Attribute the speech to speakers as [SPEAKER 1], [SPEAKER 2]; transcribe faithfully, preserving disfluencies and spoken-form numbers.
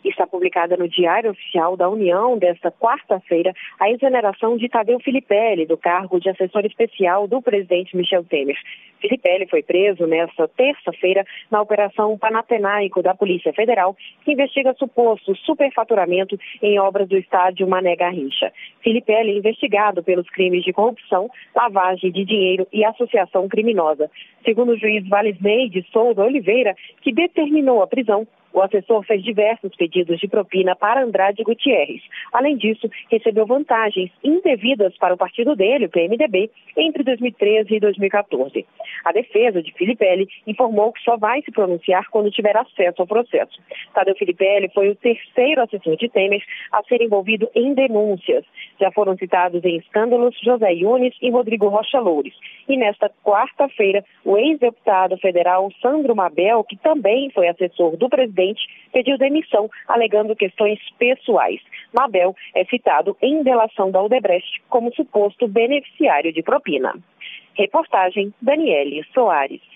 [SPEAKER 1] Está publicada no Diário Oficial da União desta quarta-feira a exoneração de Tadeu Filipelli do cargo de assessor especial do presidente Michel Temer. Filipelli foi preso nesta terça-feira na Operação Panatenaico da Polícia Federal, que investiga suposto superfaturamento em obras do estádio Mané Garrincha. Filipelli é investigado pelos crimes de corrupção, lavagem de dinheiro e associação criminosa. Segundo o juiz Valisney de Souza Oliveira, que determinou a prisão, o assessor fez diversos pedidos de propina para Andrade Gutierrez. Além disso, recebeu vantagens indevidas para o partido dele, o P M D B, entre dois mil e treze e dois mil e quatorze. A defesa de Filipelli informou que só vai se pronunciar quando tiver acesso ao processo. Tadeu Filipelli foi o terceiro assessor de Temer a ser envolvido em denúncias. Já foram citados em escândalos José Yunes e Rodrigo Rocha Loures. E nesta quarta-feira, o ex-deputado federal Sandro Mabel, que também foi assessor do presidente, pediu demissão, alegando questões pessoais. Mabel é citado em delação da Odebrecht como suposto beneficiário de propina. Reportagem Daniele Soares.